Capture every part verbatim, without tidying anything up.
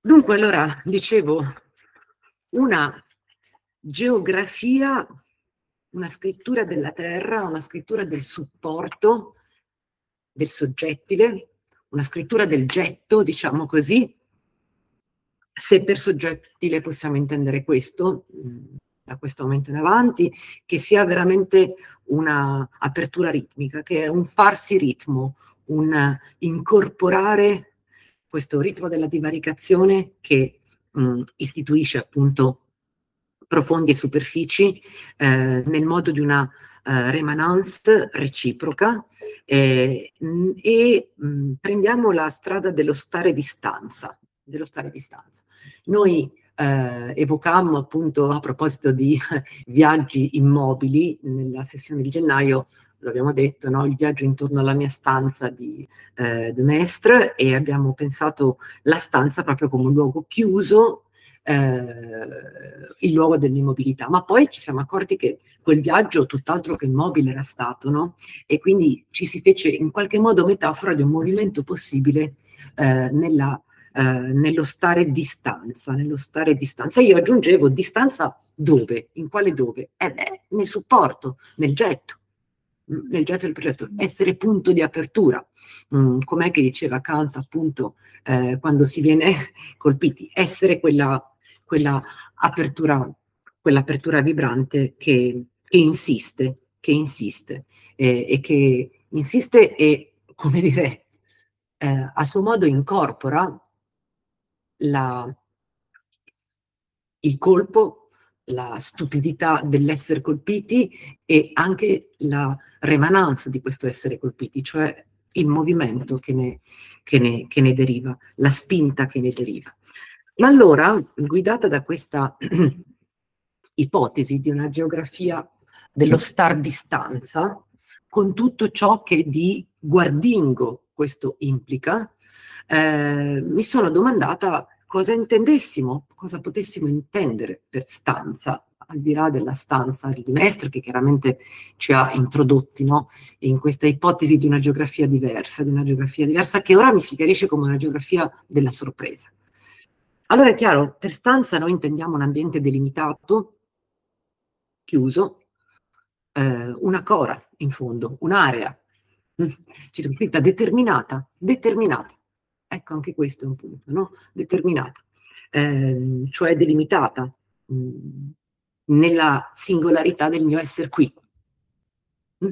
Dunque, allora, dicevo, una geografia, una scrittura della terra, una scrittura del supporto, del soggettile, una scrittura del getto, diciamo così, se per soggettile possiamo intendere questo, da questo momento in avanti, che sia veramente una apertura ritmica, che è un farsi ritmo, un incorporare questo ritmo della divaricazione che mh, istituisce appunto profondi e superfici eh, nel modo di una eh, remanence reciproca eh, mh, e mh, prendiamo la strada dello stare distanza, dello stare distanza. Noi eh, evocammo appunto a proposito di viaggi immobili nella sessione di gennaio, lo abbiamo detto, no? Il viaggio intorno alla mia stanza di eh, de Maistre, e abbiamo pensato la stanza proprio come un luogo chiuso, eh, il luogo dell'immobilità, ma poi ci siamo accorti che quel viaggio tutt'altro che immobile era stato, no? E quindi ci si fece in qualche modo metafora di un movimento possibile eh, nella, eh, nello stare distanza, nello stare distanza. Io aggiungevo distanza dove? In quale dove? Eh beh, nel supporto, nel getto, nel getto del progetto, essere punto di apertura. Mm, com'è che diceva Kant appunto eh, quando si viene colpiti? Essere quella quella apertura, quell'apertura vibrante che, che insiste, che insiste eh, e che insiste e, come dire, eh, a suo modo incorpora la, il colpo, la stupidità dell'essere colpiti e anche la remanenza di questo essere colpiti, cioè il movimento che ne, che ne, che ne deriva, la spinta che ne deriva. Ma allora, guidata da questa ipotesi di una geografia dello star distanza, con tutto ciò che di guardingo questo implica, eh, mi sono domandata cosa intendessimo, cosa potessimo intendere per stanza, al di là della stanza di Mestre, che chiaramente ci ha introdotti, no, in questa ipotesi di una geografia diversa, di una geografia diversa che ora mi si chiarisce come una geografia della sorpresa. Allora è chiaro, per stanza noi intendiamo un ambiente delimitato, chiuso, eh, una cora in fondo, un'area circoscritta, determinata, determinata. Ecco, anche questo è un punto, no? Determinata, eh, cioè delimitata mh, nella singolarità del mio essere qui. Mm.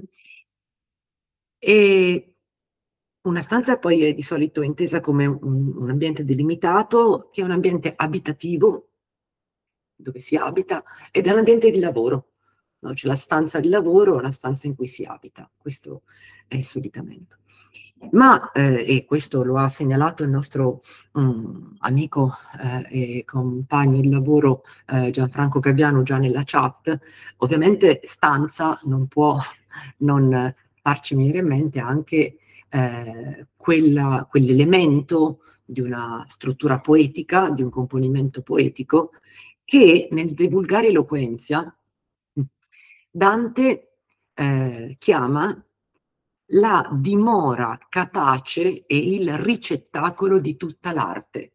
E una stanza poi è di solito intesa come un, un ambiente delimitato, che è un ambiente abitativo, dove si abita, ed è un ambiente di lavoro. No? C'è la stanza di lavoro, una stanza in cui si abita. Questo è il solitamento. Ma, eh, e questo lo ha segnalato il nostro um, amico eh, e compagno di lavoro eh, Gianfranco Gabbiano già nella chat, ovviamente stanza non può non farci venire in mente anche eh, quella, quell'elemento di una struttura poetica, di un componimento poetico, che nel De Vulgari Eloquentia Dante eh, chiama la dimora capace e il ricettacolo di tutta l'arte.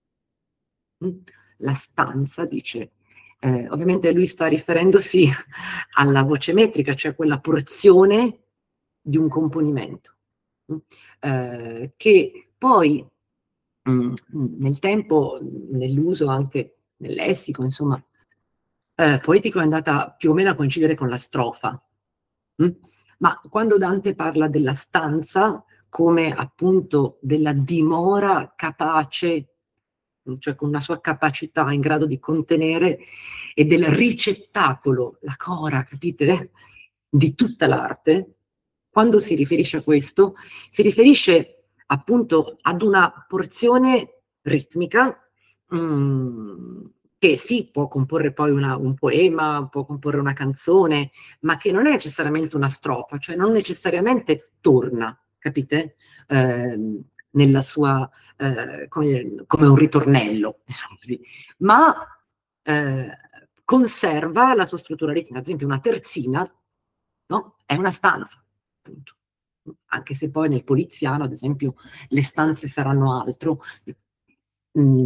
La stanza, dice, eh, ovviamente lui sta riferendosi alla voce metrica, cioè quella porzione di un componimento, eh, che poi mh, nel tempo, nell'uso anche nel lessico, insomma, eh, poetico è andata più o meno a coincidere con la strofa. Mm? Ma quando Dante parla della stanza come appunto della dimora capace, cioè con una sua capacità in grado di contenere, e del ricettacolo, la cora, capite, di tutta l'arte, quando si riferisce a questo, si riferisce appunto ad una porzione ritmica mh, che sì, può comporre poi una, un poema, può comporre una canzone, ma che non è necessariamente una strofa, cioè non necessariamente torna, capite? Eh, nella sua, eh, come, come, un ritornello, diciamo così, ma eh, conserva la sua struttura ritmica. Ad esempio una terzina, no? È una stanza, appunto. Anche se poi nel poliziano, ad esempio, le stanze saranno altro. Mm,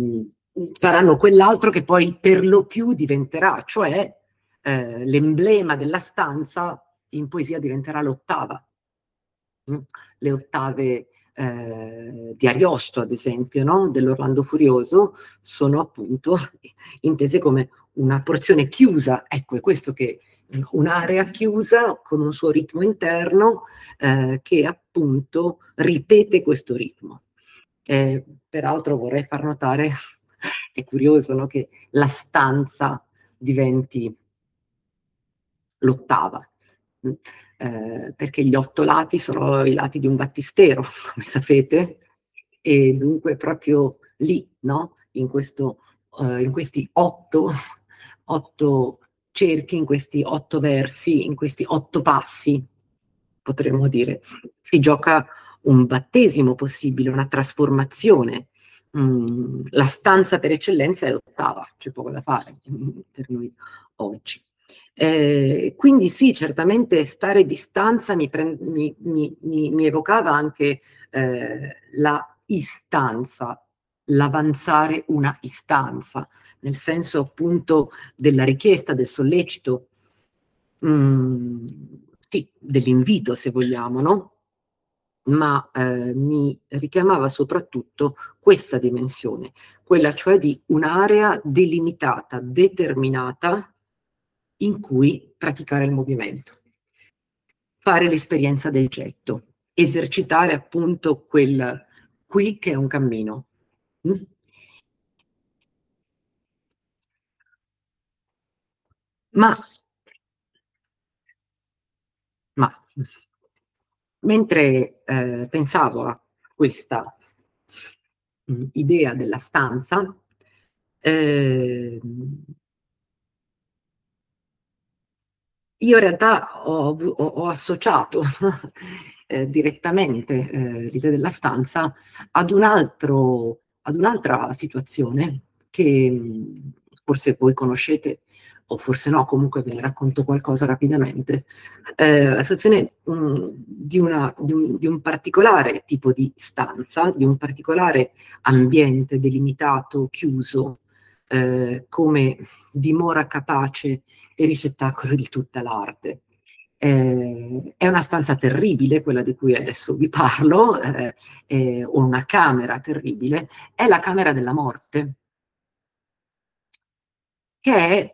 saranno quell'altro che poi per lo più diventerà, cioè eh, l'emblema della stanza in poesia diventerà l'ottava. Mm? Le ottave eh, di Ariosto, ad esempio, no? Dell'Orlando Furioso, sono appunto intese come una porzione chiusa. Ecco, è questo che un'area chiusa con un suo ritmo interno eh, che appunto ripete questo ritmo. Eh, peraltro vorrei far notare, è curioso, no, che la stanza diventi l'ottava, mh, eh, perché gli otto lati sono i lati di un battistero, come sapete, e dunque proprio lì, no, in, questo, uh, in questi otto, otto cerchi, in questi otto versi, in questi otto passi, potremmo dire, si gioca un battesimo possibile, una trasformazione. Mm, la stanza per eccellenza è l'ottava, c'è poco da fare mm, per noi oggi. Eh, quindi sì, certamente stare di stanza mi, mi, mi, mi evocava anche eh, la istanza, l'avanzare una istanza, nel senso appunto della richiesta, del sollecito, mm, sì, dell'invito se vogliamo, no? Ma eh, mi richiamava soprattutto questa dimensione, quella cioè di un'area delimitata, determinata, in cui praticare il movimento, fare l'esperienza del getto, esercitare appunto quel qui che è un cammino. Mm? Ma, ma mentre eh, pensavo a questa mh, idea della stanza, eh, io in realtà ho, ho, ho associato eh, direttamente eh, l'idea della stanza ad un altro, ad un'altra situazione che mh, forse voi conoscete o forse no, comunque ve ne racconto qualcosa rapidamente. Eh, la situazione mh, di, una, di, un, di un particolare tipo di stanza, di un particolare ambiente delimitato, chiuso, eh, come dimora capace e ricettacolo di tutta l'arte. Eh, è una stanza terribile, quella di cui adesso vi parlo, eh, eh, o una camera terribile, è la camera della morte, che è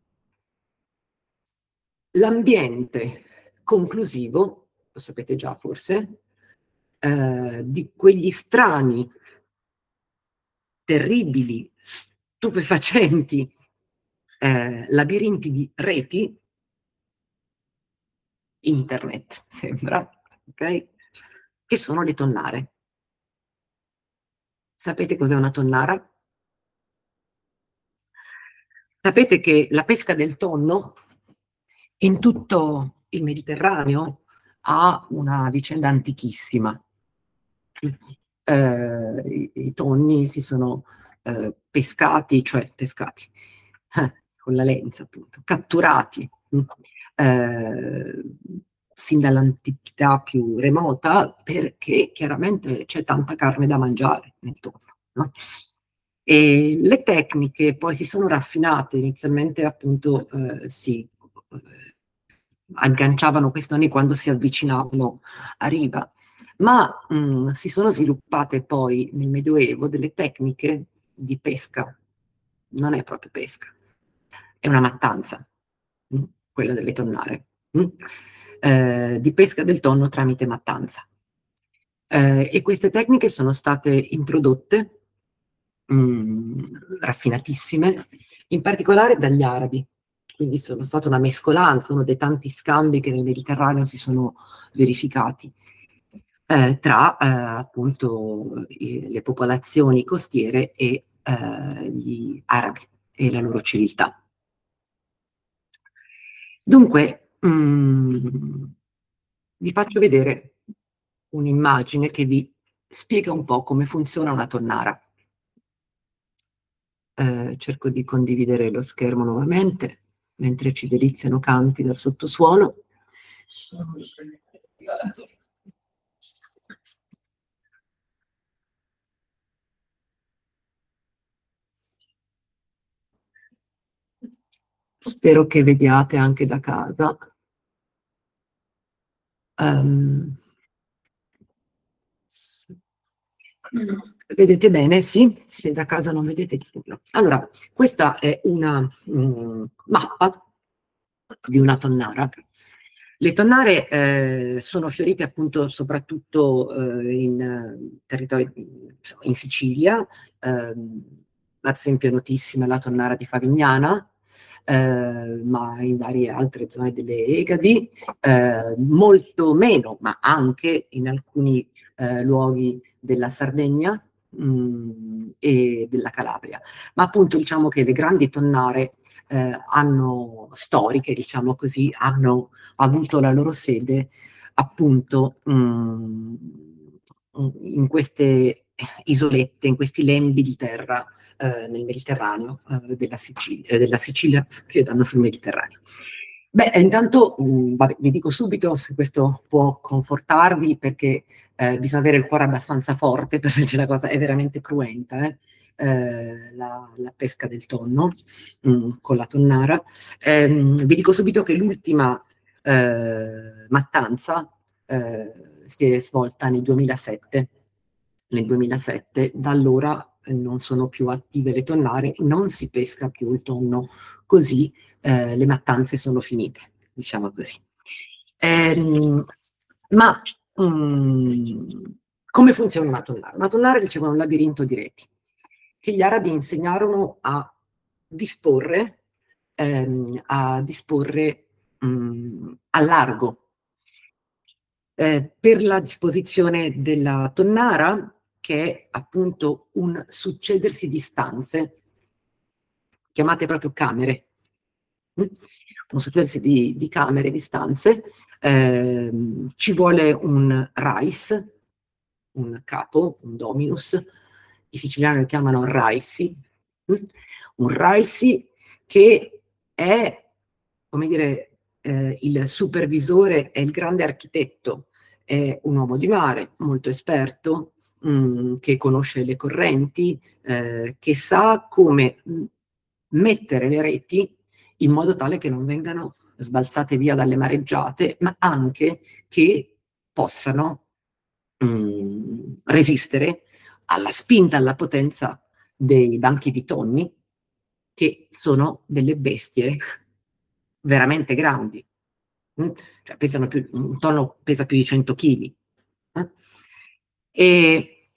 l'ambiente conclusivo, lo sapete già forse, eh, di quegli strani, terribili, stupefacenti eh, labirinti di reti, internet, sembra, ok? Che sono le tonnare. Sapete cos'è una tonnara? Sapete che la pesca del tonno in tutto il Mediterraneo ha una vicenda antichissima. Eh, i, i tonni si sono eh, pescati, cioè pescati eh, con la lenza, appunto, catturati eh, sin dall'antichità più remota, perché chiaramente c'è tanta carne da mangiare nel tonno, no? E le tecniche poi si sono raffinate, inizialmente appunto eh, si eh, agganciavano questi tonni quando si avvicinavano a riva, ma mh, si sono sviluppate poi nel Medioevo delle tecniche di pesca, non è proprio pesca, è una mattanza, mh, quella delle tonnare, mh, eh, di pesca del tonno tramite mattanza. Eh, e queste tecniche sono state introdotte, mh, raffinatissime, in particolare dagli arabi. Quindi sono stata una mescolanza, uno dei tanti scambi che nel Mediterraneo si sono verificati eh, tra eh, appunto i- le popolazioni costiere e eh, gli arabi e la loro civiltà. Dunque, mh, vi faccio vedere un'immagine che vi spiega un po' come funziona una tonnara. Eh, cerco di condividere lo schermo nuovamente, mentre ci deliziano canti dal sottosuolo. spero che vediate anche da casa. Um, vedete bene? Sì? Se da casa non vedete, ditelo. Allora, questa è una mh, mappa di una tonnara. Le tonnare eh, sono fiorite appunto soprattutto eh, in eh, territori, in Sicilia, eh, ad esempio è notissima la tonnara di Favignana, eh, ma in varie altre zone delle Egadi, eh, molto meno, ma anche in alcuni eh, luoghi della Sardegna mh, e della Calabria. Ma appunto diciamo che le grandi tonnare eh, hanno, storiche, diciamo così, hanno avuto la loro sede appunto mh, in queste isolette, in questi lembi di terra eh, nel Mediterraneo, eh, della, Sicilia, eh, della Sicilia che danno sul Mediterraneo. Beh, intanto mh, vabbè, vi dico subito se questo può confortarvi, perché eh, bisogna avere il cuore abbastanza forte per leggere la cosa, è veramente cruenta, eh? Eh, la, la pesca del tonno mh, con la tonnara. Eh, vi dico subito che l'ultima eh, mattanza eh, si è svolta nel duemilasette. Nel duemilasette, da allora eh, non sono più attive le tonnare, non si pesca più il tonno, così eh, le mattanze sono finite, diciamo così. Ehm, ma mh, come funziona una tonnara? Una tonnara riceve un labirinto di reti che gli arabi insegnarono a disporre, ehm, a disporre mh, a largo. Eh, per la disposizione della tonnara, che è appunto un succedersi di stanze, chiamate proprio camere, mm? un succedersi di, di camere, di stanze, ehm, ci vuole un rais, un capo, un dominus, i siciliani lo chiamano raisi, mm? un raisi che è, come dire, eh, il supervisore, è il grande architetto, è un uomo di mare molto esperto, mh, che conosce le correnti, eh, che sa come mh, mettere le reti in modo tale che non vengano sbalzate via dalle mareggiate, ma anche che possano mh, resistere alla spinta, alla potenza dei banchi di tonni, che sono delle bestie veramente grandi. Mm? Cioè pesano più, un tonno pesa più di cento chili. Eh? E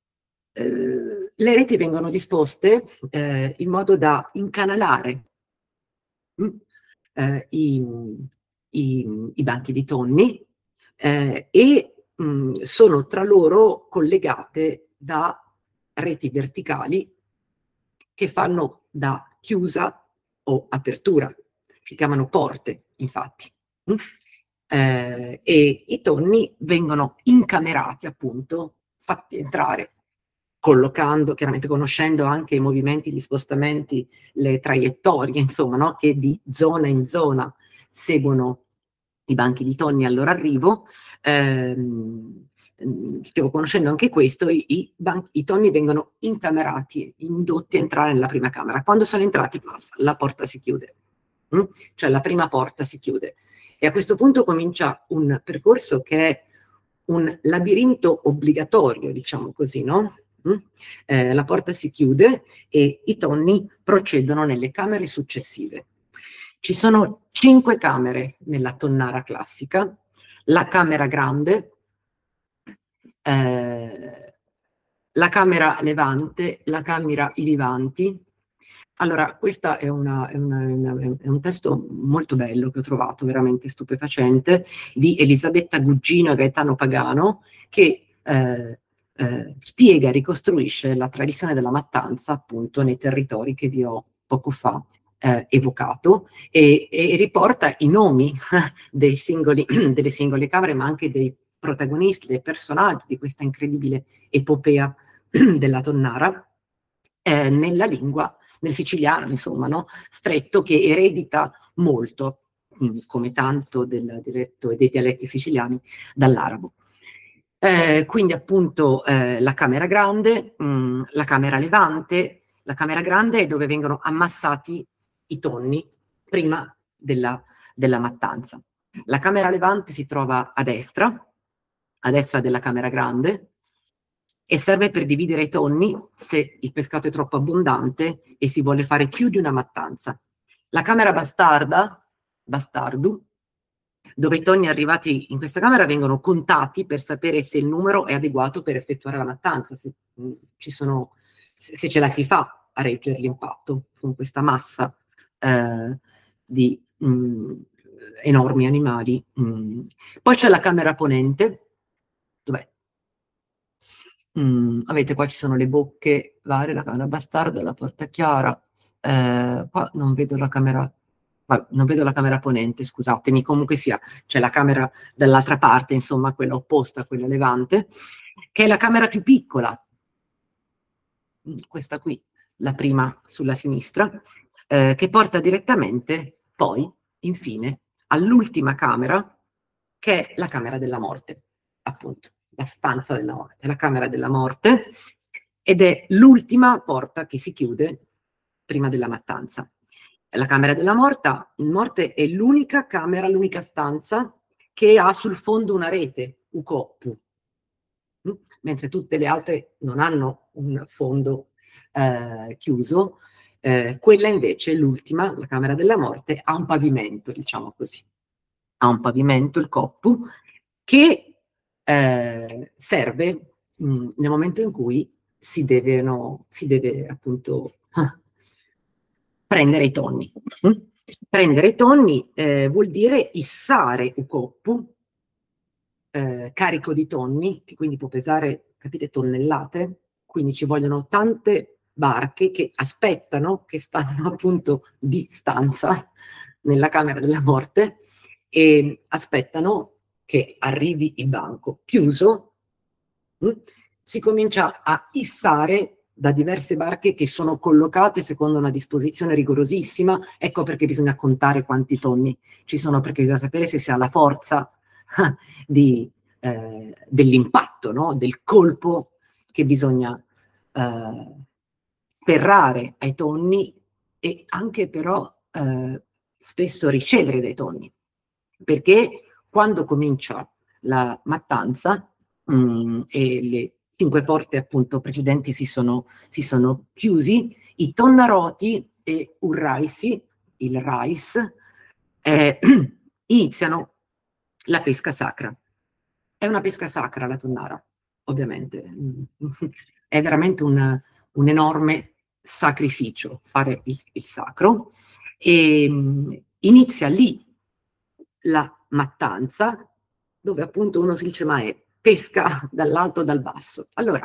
eh, le reti vengono disposte eh, in modo da incanalare mm, eh, i, i, i banchi di tonni eh, e mh, sono tra loro collegate da reti verticali che fanno da chiusa o apertura, si chiamano porte, infatti. Mm? Eh, e i tonni vengono incamerati, appunto, fatti entrare, collocando, chiaramente conoscendo anche i movimenti, gli spostamenti, le traiettorie, insomma, no? Che di zona in zona seguono i banchi di tonni al loro arrivo. Ehm, stiamo conoscendo anche questo, i, i, i tonni vengono incamerati, indotti a entrare nella prima camera. Quando sono entrati, la porta si chiude, mm? Cioè la prima porta si chiude. E a questo punto comincia un percorso che è un labirinto obbligatorio, diciamo così, no? Mm? Eh, la porta si chiude e i tonni procedono nelle camere successive. Ci sono cinque camere nella tonnara classica: la camera grande, eh, la camera levante, la camera i livanti. Allora, questo è, una, è, una, è un testo molto bello che ho trovato, veramente stupefacente, di Elisabetta Guggino e Gaetano Pagano, che eh, eh, spiega e ricostruisce la tradizione della mattanza appunto nei territori che vi ho poco fa eh, evocato, e, e riporta i nomi dei singoli, delle singole camere, ma anche dei protagonisti, dei personaggi di questa incredibile epopea della tonnara, eh, nella lingua, nel siciliano, insomma, no? Stretto, che eredita molto, mh, come tanto del dialetto e dei dialetti siciliani, dall'arabo. Eh, quindi appunto eh, la camera grande, mh, la camera levante. La camera grande è dove vengono ammassati i tonni, prima della, della mattanza. La camera levante si trova a destra, a destra della camera grande, e serve per dividere i tonni se il pescato è troppo abbondante e si vuole fare più di una mattanza. La camera bastarda, bastardu, dove i tonni arrivati in questa camera vengono contati per sapere se il numero è adeguato per effettuare la mattanza, se, mh, ci sono, se, se ce la si fa a reggere l'impatto con questa massa eh, di mh, enormi animali. Mh. Poi c'è la camera ponente, dov'è? Mm, avete qua ci sono le bocche varie, la camera bastarda, la porta chiara, eh, qua non vedo la camera, non vedo la camera ponente, scusatemi, comunque sia, c'è la camera dall'altra parte, insomma, quella opposta a quella levante, che è la camera più piccola, questa qui, la prima sulla sinistra, eh, che porta direttamente poi, infine, all'ultima camera, che è la camera della morte, appunto, la stanza della morte, la camera della morte, ed è l'ultima porta che si chiude prima della mattanza. La camera della morta, morte è l'unica camera, l'unica stanza che ha sul fondo una rete, un coppu, mentre tutte le altre non hanno un fondo eh, chiuso. Eh, quella invece, l'ultima, la camera della morte, ha un pavimento, diciamo così. Ha un pavimento, il coppu, che eh, serve mh, nel momento in cui si, devono, si deve appunto ah, prendere i tonni. Mm? Prendere i tonni eh, vuol dire issare il coppu, eh, carico di tonni, che quindi può pesare, capite, tonnellate, quindi ci vogliono tante barche che aspettano, che stanno appunto di stanza nella camera della morte e aspettano che arrivi il banco chiuso, mh? Si comincia a issare da diverse barche che sono collocate secondo una disposizione rigorosissima. Ecco perché bisogna contare quanti tonni ci sono, perché bisogna sapere se si ha la forza di, eh, dell'impatto, no? Del colpo che bisogna eh, ferrare ai tonni e anche però eh, spesso ricevere dai tonni, perché quando comincia la mattanza mh, e le cinque porte appunto precedenti si sono, si sono chiusi, i tonnaroti e Urraisi, il Rais, eh, iniziano la pesca sacra. È una pesca sacra la tonnara, ovviamente. È veramente un, un enorme sacrificio fare il, il sacro. E mh, inizia lì la mattanza, dove appunto uno si dice, ma è pesca dall'alto o dal basso. Allora,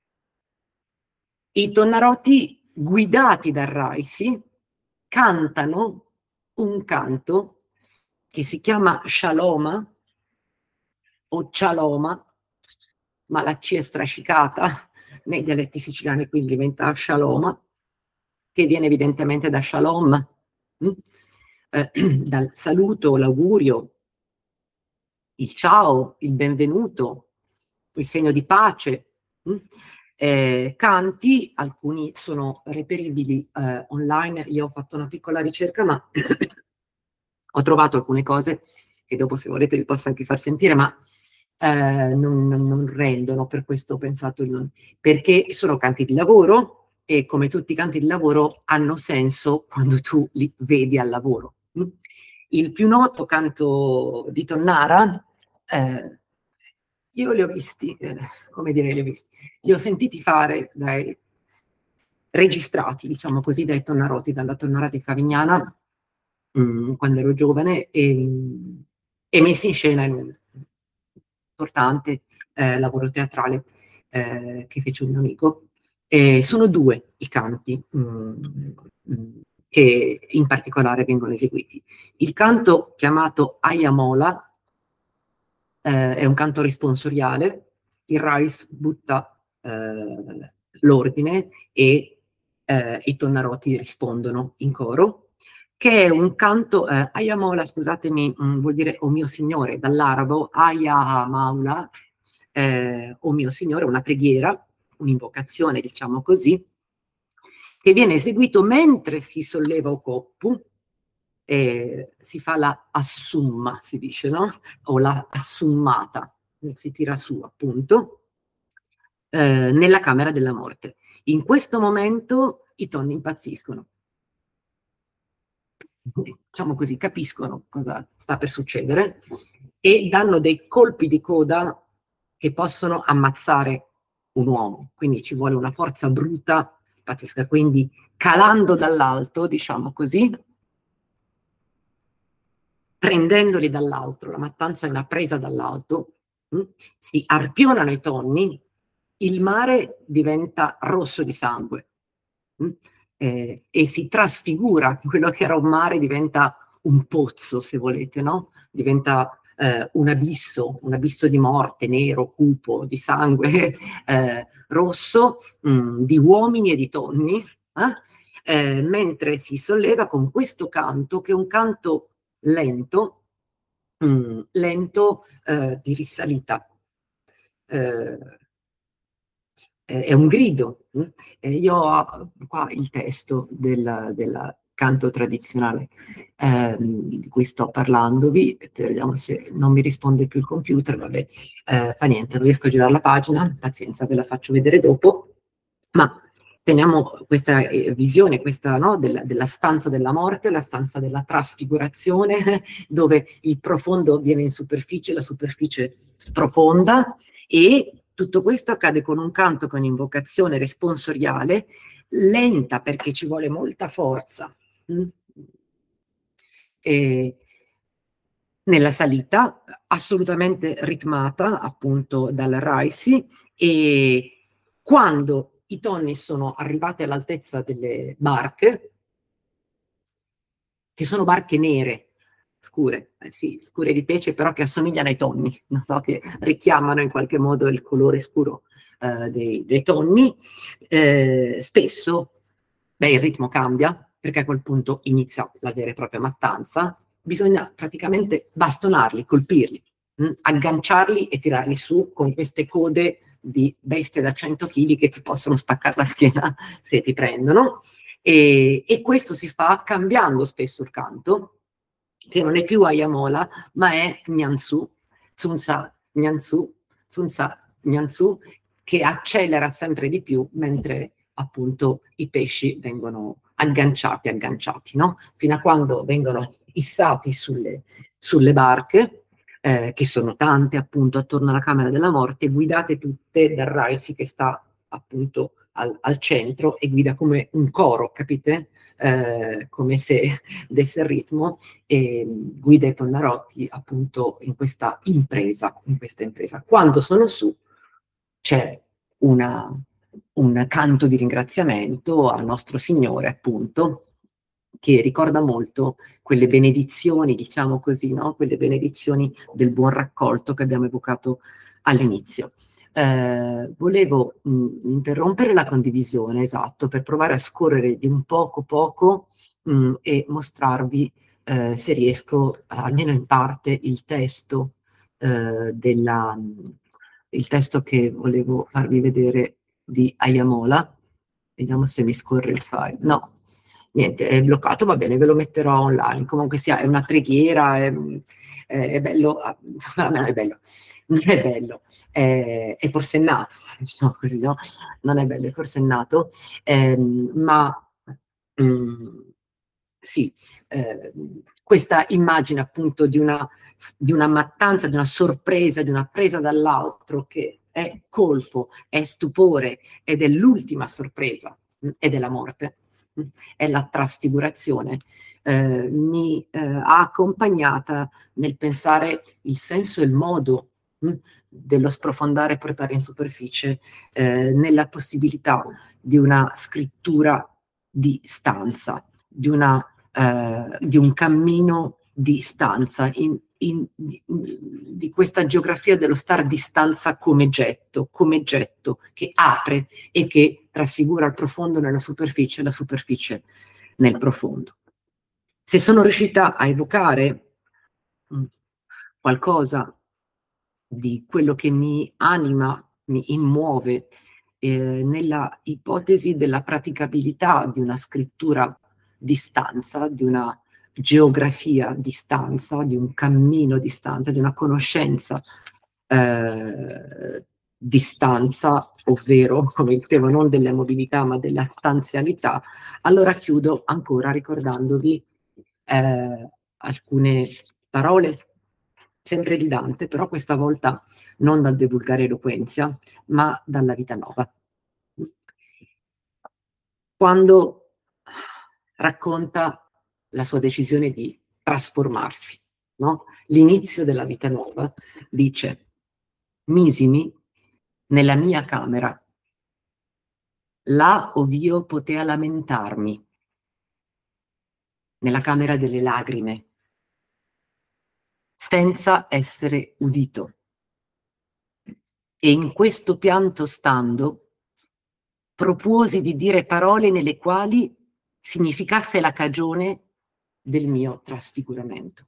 i tonnaroti guidati dal Raisi cantano un canto che si chiama Shaloma o Cialoma, ma la C è strascicata nei dialetti siciliani, quindi diventa Shaloma, che viene evidentemente da Shalom, mh? Eh, dal saluto, l'augurio, il ciao, il benvenuto, il segno di pace. Mh? Eh, canti, alcuni sono reperibili eh, online, io ho fatto una piccola ricerca, ma ho trovato alcune cose che dopo se volete vi posso anche far sentire, ma eh, non, non, non rendono, per questo ho pensato, non, perché sono canti di lavoro e come tutti i canti di lavoro hanno senso quando tu li vedi al lavoro. Il più noto canto di Tonnara, eh, io li ho visti, eh, come dire, li ho visti, li ho sentiti fare dai registrati, diciamo così, dai tonnaroti, dalla Tonnara di Favignana, mh, quando ero giovane, e, e messi in scena in un importante eh, lavoro teatrale eh, che fece un mio amico. E sono due i canti mh, mh, che in particolare vengono eseguiti. Il canto chiamato Ayamola eh, è un canto responsoriale, il Rais butta eh, l'ordine e eh, i tonnaroti rispondono in coro, che è un canto, eh, Ayamola, scusatemi, mh, vuol dire o mio signore, dall'arabo, Aya Maula, eh, o mio signore, una preghiera, un'invocazione, diciamo così, che viene eseguito mentre si solleva o coppu, e si fa la assumma, si dice, no? O la assummata, si tira su appunto, eh, nella camera della morte. In questo momento i tonni impazziscono. Diciamo così, capiscono cosa sta per succedere e danno dei colpi di coda che possono ammazzare un uomo. Quindi ci vuole una forza bruta, pazzesca. Quindi calando dall'alto, diciamo così, prendendoli dall'alto, la mattanza è una presa dall'alto, mh? Si arpionano i tonni, il mare diventa rosso di sangue. Mh? Eh, e si trasfigura, quello che era un mare diventa un pozzo, se volete, no? Diventa eh, un abisso, un abisso di morte, nero, cupo, di sangue eh, rosso, mh, di uomini e di tonni, eh? Eh, mentre si solleva con questo canto, che è un canto lento, mh, lento eh, di risalita. Eh, è un grido. Eh, io ho qua il testo del, del canto tradizionale eh, di cui sto parlandovi, vediamo se non mi risponde più il computer, vabbè, eh, fa niente, non riesco a girare la pagina, pazienza, ve la faccio vedere dopo, ma teniamo questa eh, visione, questa, no, della, della stanza della morte, la stanza della trasfigurazione, dove il profondo viene in superficie, la superficie sprofonda, e tutto questo accade con un canto, con un'invocazione responsoriale, lenta perché ci vuole molta forza. Mm? E nella salita, assolutamente ritmata appunto dal Raisi, e quando i tonni sono arrivati all'altezza delle barche, che sono barche nere, scure, eh sì, scure di pece, però che assomigliano ai tonni, non so, che richiamano in qualche modo il colore scuro eh, dei, dei tonni, eh, spesso, beh, il ritmo cambia, perché a quel punto inizia la vera e propria mattanza, bisogna praticamente bastonarli, colpirli, mh, agganciarli e tirarli su con queste code di bestie da cento chili che ti possono spaccare la schiena se ti prendono. E, e questo si fa cambiando spesso il canto, che non è più Ayamola, ma è Nyansu, Tsunsa Nyansu, Tsunsa Nyansu, che accelera sempre di più mentre appunto i pesci vengono agganciati, agganciati, no? Fino a quando vengono issati sulle, sulle barche, eh, che sono tante appunto attorno alla Camera della Morte, guidate tutte dal Raisi che sta appunto al, al centro e guida come un coro, capite? Eh, come se desse il ritmo, e guida i Tonnarotti appunto in questa impresa, in questa impresa. Quando sono su c'è una, un canto di ringraziamento al nostro Signore, appunto, che ricorda molto quelle benedizioni, diciamo così, no? Quelle benedizioni del buon raccolto che abbiamo evocato all'inizio. Eh, volevo mh, interrompere la condivisione, esatto, per provare a scorrere di un poco poco mh, e mostrarvi, eh, se riesco, almeno in parte, il testo, eh, della, il testo che volevo farvi vedere di Ayamola. Vediamo se mi scorre il file. No, niente, è bloccato, va bene, ve lo metterò online. Comunque sia, è una preghiera, è, è, è bello, no, è bello, non è bello, è, è forsennato, diciamo così, no? Non è bello, è forsennato, eh, ma mm, sì, eh, questa immagine appunto di una, di una mattanza, di una sorpresa, di una presa dall'altro che è colpo, è stupore ed è l'ultima sorpresa, mh, ed è la morte, mh, è la trasfigurazione, eh, mi eh, ha accompagnata nel pensare il senso e il modo mh, dello sprofondare e portare in superficie, eh, nella possibilità di una scrittura di stanza, di una eh, di un cammino di stanza, in, in, di, di questa geografia dello star di stanza come getto, come getto che apre e che trasfigura il profondo nella superficie e la superficie nel profondo. Se sono riuscita a evocare mh, qualcosa di quello che mi anima, mi immuove eh, nella ipotesi della praticabilità di una scrittura di stanza, di una geografia di stanza, di un cammino di stanza, di una conoscenza eh, di stanza, ovvero, come dicevo, non della mobilità ma della stanzialità, allora chiudo ancora ricordandovi eh, alcune parole, sempre di Dante, però questa volta non dal De Vulgare Eloquentia, ma dalla Vita Nova. Quando racconta la sua decisione di trasformarsi, no? L'inizio della Vita Nuova, dice: misimi nella mia camera, là ov'io potea lamentarmi, nella camera delle lagrime, senza essere udito. E in questo pianto stando, propuosi di dire parole nelle quali significasse la cagione del mio trasfiguramento.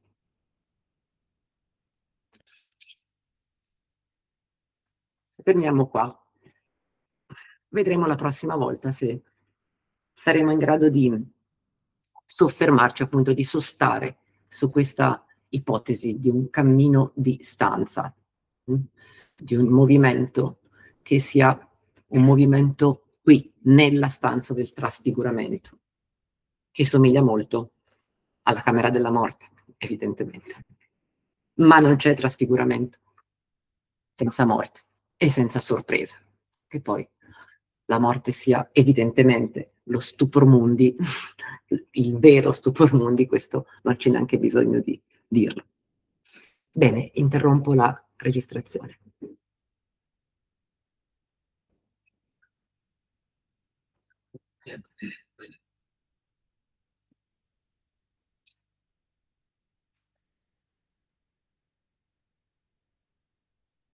Fermiamo qua. Vedremo la prossima volta se saremo in grado di soffermarci, appunto, di sostare su questa ipotesi di un cammino di stanza, di un movimento che sia un movimento qui, nella stanza del trasfiguramento, che somiglia molto alla camera della morte, evidentemente. Ma non c'è trasfiguramento senza morte e senza sorpresa, che poi la morte sia evidentemente lo stupor mundi, il vero stupor mundi, questo non c'è neanche bisogno di dirlo. Bene, interrompo la registrazione.